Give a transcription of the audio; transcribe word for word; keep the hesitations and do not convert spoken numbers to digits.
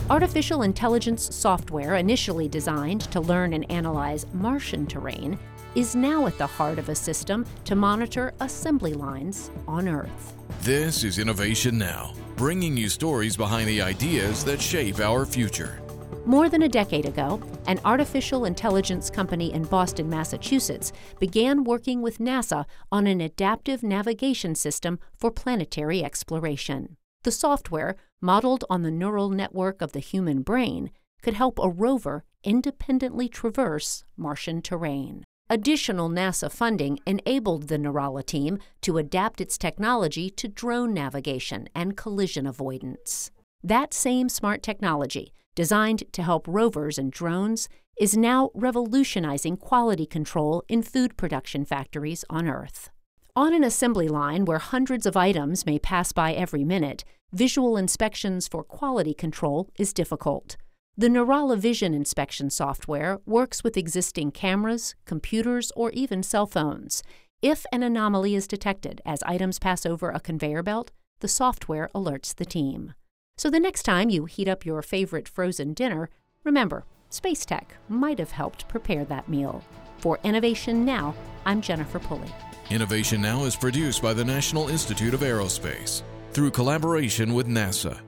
Artificial intelligence software, initially designed to learn and analyze Martian terrain, is now at the heart of a system to monitor assembly lines on Earth. This is Innovation Now, bringing you stories behind the ideas that shape our future. More than a decade ago, an artificial intelligence company in Boston, Massachusetts, began working with NASA on an adaptive navigation system for planetary exploration. The software, modeled on the neural network of the human brain, could help a rover independently traverse Martian terrain. Additional NASA funding enabled the Neurala team to adapt its technology to drone navigation and collision avoidance. That same smart technology, designed to help rovers and drones, is now revolutionizing quality control in food production factories on Earth. On an assembly line where hundreds of items may pass by every minute, visual inspections for quality control is difficult. The Neurala Vision inspection software works with existing cameras, computers, or even cell phones. If an anomaly is detected as items pass over a conveyor belt, the software alerts the team. So the next time you heat up your favorite frozen dinner, remember, space tech might have helped prepare that meal. For Innovation Now, I'm Jennifer Pulley. Innovation Now is produced by the National Institute of Aerospace through collaboration with NASA.